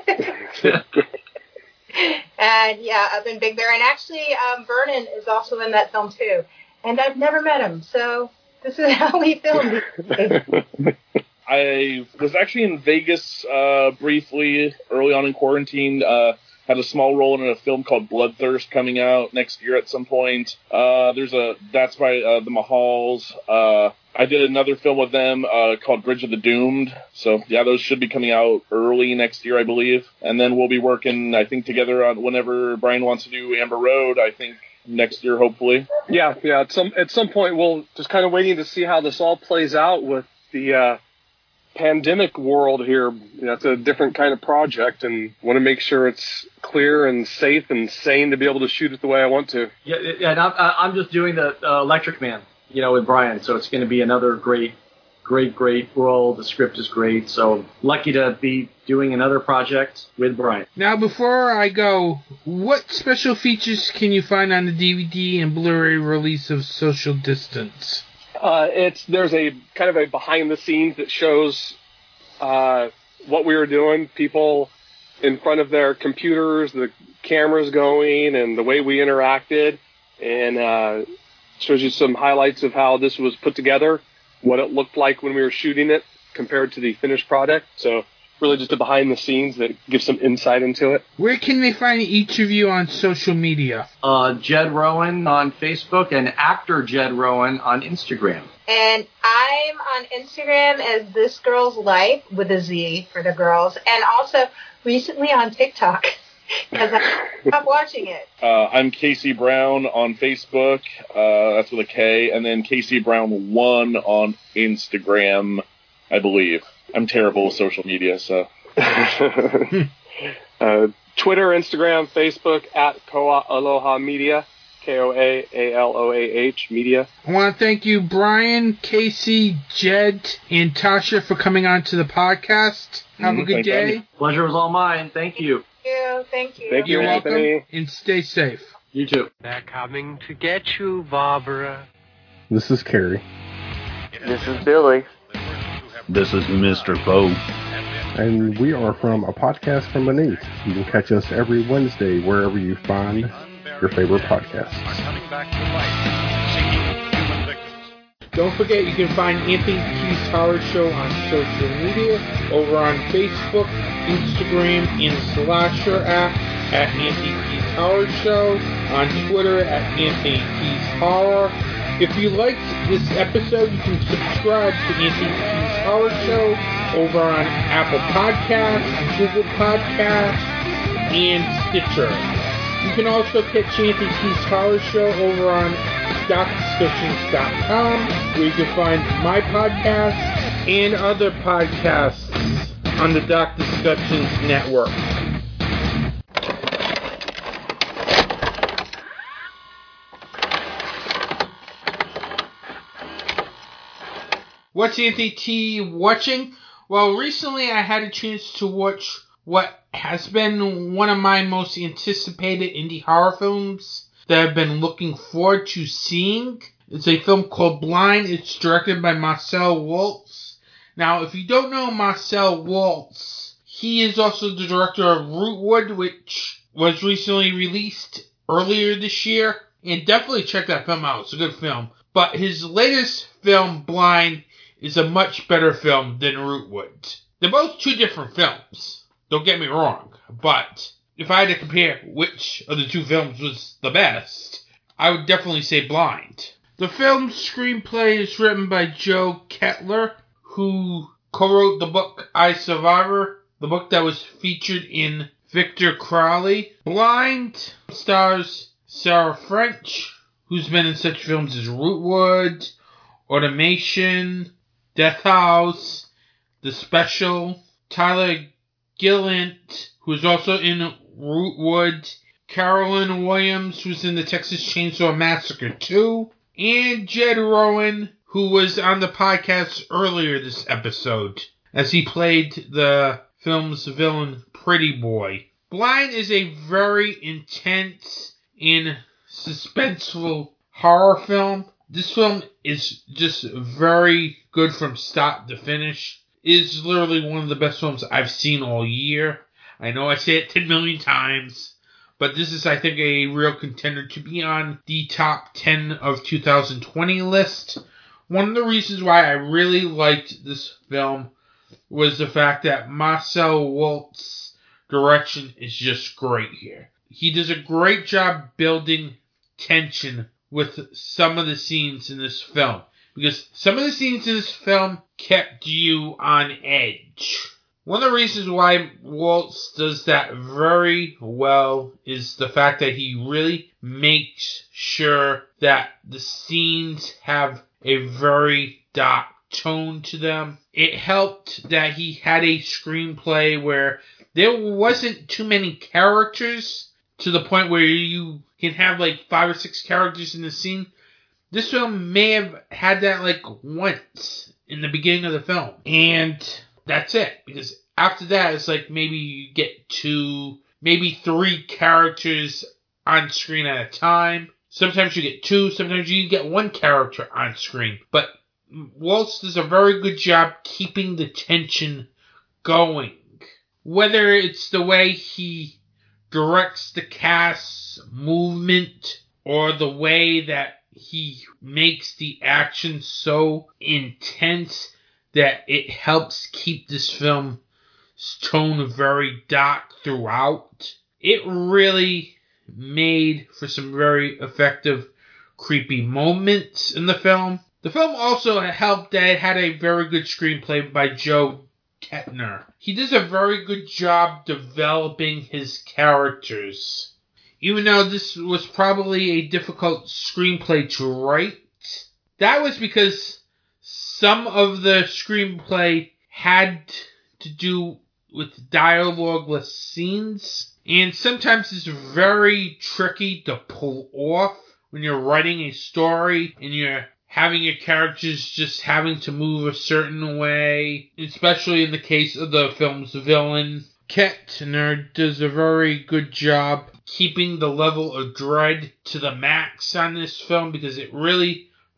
And, yeah, up in Big Bear. And actually, Vernon is also in that film, too. And I've never met him, so this is how we filmed it. I was actually in Vegas briefly early on in quarantine. Had a small role in a film called Bloodthirst coming out next year at some point. That's by the Mahals. I did another film with them called Bridge of the Doomed. So yeah, those should be coming out early next year, I believe. And then we'll be working, I think, together on whenever Brian wants to do Amber Road. I think next year, hopefully. Yeah. At some point, we'll just kind of waiting to see how this all plays out with the pandemic world here. It's a different kind of project, and want to make sure it's clear and safe and sane to be able to shoot it the way I want to. Yeah, and I'm just doing the Electric Man, with Brian, so it's going to be another great role. The script is great, so lucky to be doing another project with Brian. Now, before I go, what special features can you find on the DVD and Blu-ray release of Social Distance? There's a kind of a behind the scenes that shows what we were doing, people in front of their computers, the cameras going, and the way we interacted, and shows you some highlights of how this was put together, what it looked like when we were shooting it compared to the finished product. So really just a behind the scenes that gives some insight into it. Where can they find each of you on social media? Jed Rowan on Facebook and actor Jed Rowan on Instagram. And I'm on Instagram as This Girl's Life with a Z for the girls, and also recently on TikTok because I stopped watching it. I'm Casey Brown on Facebook. That's with a K, and then Casey Brown 1 on Instagram, I believe. I'm terrible with social media, so. Twitter, Instagram, Facebook, at Koa Aloha Media, KOAALOAH Media. I want to thank you, Brian, Casey, Jed, and Tasha for coming on to the podcast. Have a good day. Pleasure was all mine. Thank you. Thank you. Thank you, You're Anthony. welcome, and stay safe. You too. They're coming to get you, Barbara. This is Carrie. This is Billy. This is Mr. Poe. And we are from A Podcast from Beneath. You can catch us every Wednesday wherever you find your favorite podcasts. Don't forget, you can find Anthony T's Horror Show on social media, over on Facebook, Instagram, and Slasher app at Anthony T's Horror Show, on Twitter at Anthony T's Horror. If you liked this episode, you can subscribe to Anthony T's Horror Show over on Apple Podcasts, Google Podcasts, and Stitcher. You can also catch Anthony T's Horror Show over on DocDiscussions.com, where you can find my podcast and other podcasts on the Doc Discussions Network. What's Anthony T watching? Well, recently I had a chance to watch what has been one of my most anticipated indie horror films that I've been looking forward to seeing. It's a film called Blind. It's directed by Marcel Waltz. Now, if you don't know Marcel Waltz, he is also the director of Rootwood, which was recently released earlier this year. And definitely check that film out. It's a good film. But his latest film, Blind, is a much better film than Rootwood. They're both two different films. Don't get me wrong. But if I had to compare which of the two films was the best, I would definitely say Blind. The film's screenplay is written by Joe Kettler, who co-wrote the book I, Survivor, the book that was featured in Victor Crowley. Blind stars Sarah French, who's been in such films as Rootwood, Automation, Death House, The Special, Tyler Gillant, who is also in Rootwood, Carolyn Williams, who's in the Texas Chainsaw Massacre 2, and Jed Rowan, who was on the podcast earlier this episode, as he played the film's villain, Pretty Boy. Blind is a very intense and suspenseful horror film. This film is just very good from start to finish. It is literally one of the best films I've seen all year. I know I say it 10 million times, but this is, I think, a real contender to be on the top 10 of 2020 list. One of the reasons why I really liked this film was the fact that Marcel Waltz's direction is just great here. He does a great job building tension with some of the scenes in this film, because some of the scenes in this film kept you on edge. One of the reasons why Waltz does that very well is the fact that he really makes sure that the scenes have a very dark tone to them. It helped that he had a screenplay where there wasn't too many characters to the point where you can have like 5 or 6 characters in the scene. This film may have had that like once in the beginning of the film. And that's it. Because after that, it's like maybe you get 2, maybe 3 characters on screen at a time. Sometimes you get 2, sometimes you get 1 character on screen. But Waltz does a very good job keeping the tension going. Whether it's the way he directs the cast's movement or the way that he makes the action so intense that it helps keep this film's tone very dark throughout. It really made for some very effective, creepy moments in the film. The film also helped that it had a very good screenplay by Joe Kettler. He does a very good job developing his characters. Even though this was probably a difficult screenplay to write, that was because some of the screenplay had to do with dialogue-less scenes, and sometimes it's very tricky to pull off when you're writing a story and you're having your characters just having to move a certain way, especially in the case of the film's villain. Kettler does a very good job keeping the level of dread to the max on this film, because it really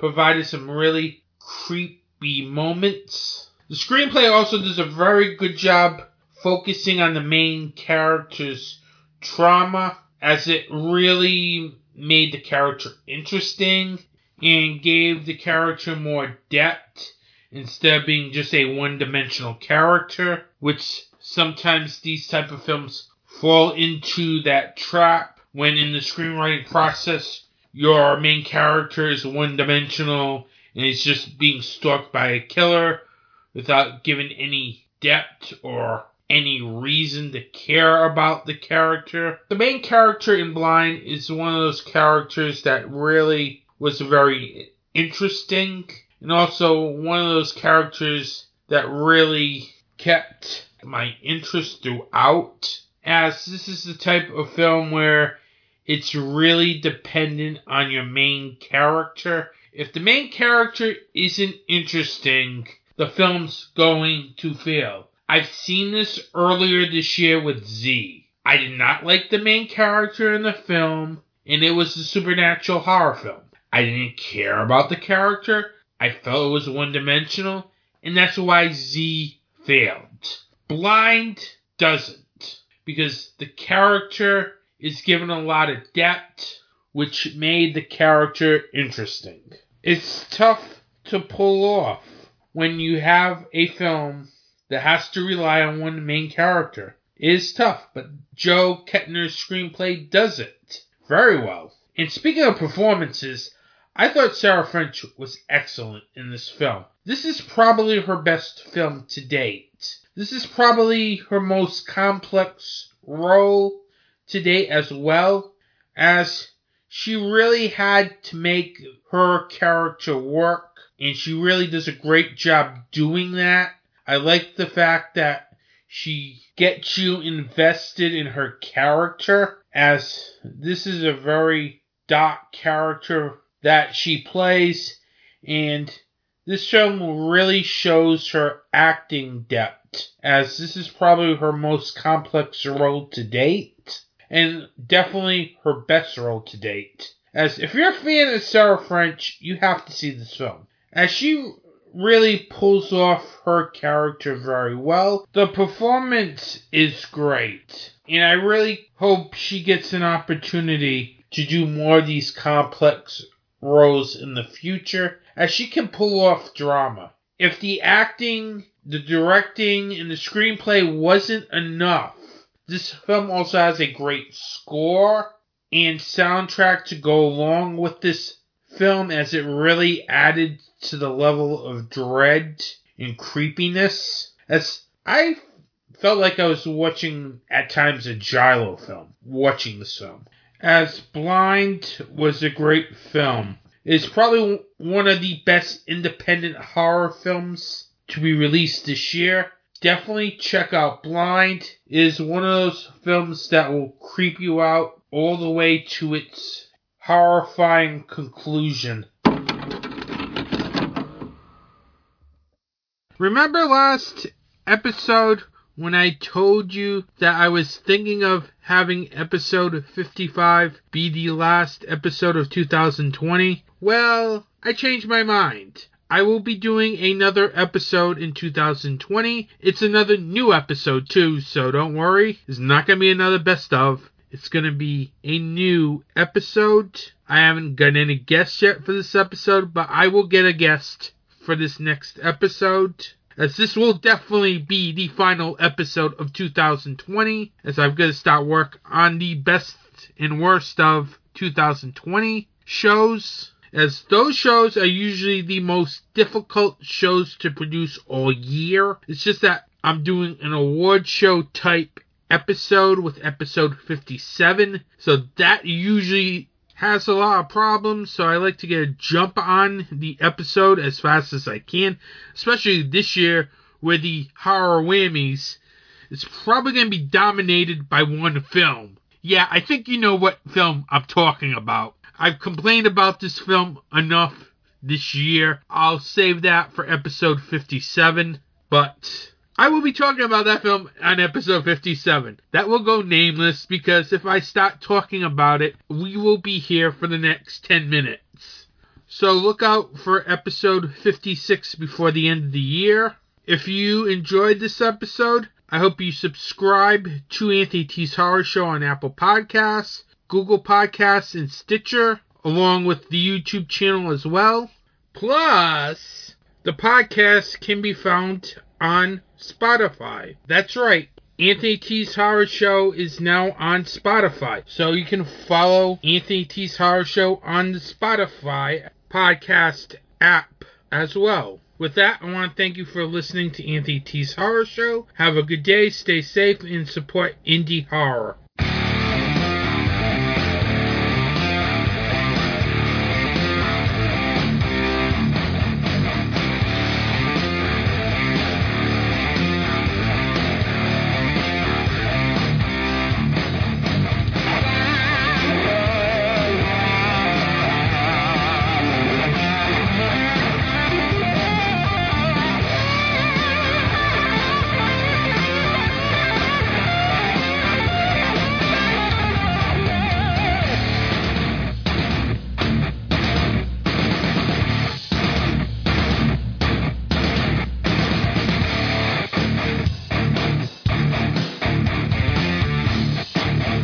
provided some really creepy moments. The screenplay also does a very good job focusing on the main character's trauma, as it really made the character interesting and gave the character more depth instead of being just a one-dimensional character, which sometimes these type of films fall into that trap when in the screenwriting process your main character is one-dimensional and is just being stalked by a killer without giving any depth or any reason to care about the character. The main character in Blind is one of those characters that really was very interesting, and also one of those characters that really kept my interest throughout, as this is the type of film where it's really dependent on your main character. If the main character isn't interesting, the film's going to fail. I've seen this earlier this year with Z. I did not like the main character in the film, and it was a supernatural horror film. I didn't care about the character. I felt it was one-dimensional, and that's why Z failed. Blind doesn't, because the character is given a lot of depth, which made the character interesting. It's tough to pull off when you have a film that has to rely on one main character. It is tough, but Joe Kettner's screenplay does it very well. And speaking of performances, I thought Sarah French was excellent in this film. This is probably her best film to date. This is probably her most complex role to date, as well, as she really had to make her character work, and she really does a great job doing that. I like the fact that she gets you invested in her character, as this is a very dark character that she plays, and this film really shows her acting depth, as this is probably her most complex role to date, and definitely her best role to date. As if you're a fan of Sarah French, you have to see this film, as she really pulls off her character very well. The performance is great, and I really hope she gets an opportunity to do more of these complex roles in the future, as she can pull off drama. If the acting, the directing, and the screenplay wasn't enough, this film also has a great score and soundtrack to go along with this film, as it really added to the level of dread and creepiness. As I felt like I was watching, at times, a giallo film, watching this film. As Blind was a great film. It's probably one of the best independent horror films to be released this year. Definitely check out Blind. It is one of those films that will creep you out all the way to its horrifying conclusion. Remember last episode when I told you that I was thinking of having episode 55 be the last episode of 2020? Well, I changed my mind. I will be doing another episode in 2020. It's another new episode too, so don't worry. It's not going to be another best of. It's going to be a new episode. I haven't got any guests yet for this episode, but I will get a guest for this next episode, as this will definitely be the final episode of 2020, as I'm going to start work on the best and worst of 2020 shows, as those shows are usually the most difficult shows to produce all year. It's just that I'm doing an award show type episode with episode 57, so that usually has a lot of problems, so I like to get a jump on the episode as fast as I can, especially this year where the horror whammies is probably going to be dominated by one film. Yeah, I think you know what film I'm talking about. I've complained about this film enough this year. I'll save that for episode 57, but I will be talking about that film on episode 57. That will go nameless, because if I start talking about it, we will be here for the next 10 minutes. So look out for episode 56 before the end of the year. If you enjoyed this episode, I hope you subscribe to Anthony T's Horror Show on Apple Podcasts, Google Podcasts, and Stitcher, along with the YouTube channel as well. Plus, the podcast can be found on Spotify. That's right. Anthony T's Horror Show is now on Spotify. So you can follow Anthony T's Horror Show on the Spotify podcast app as well. With that, I want to thank you for listening to Anthony T's Horror Show. Have a good day, stay safe, and support indie horror.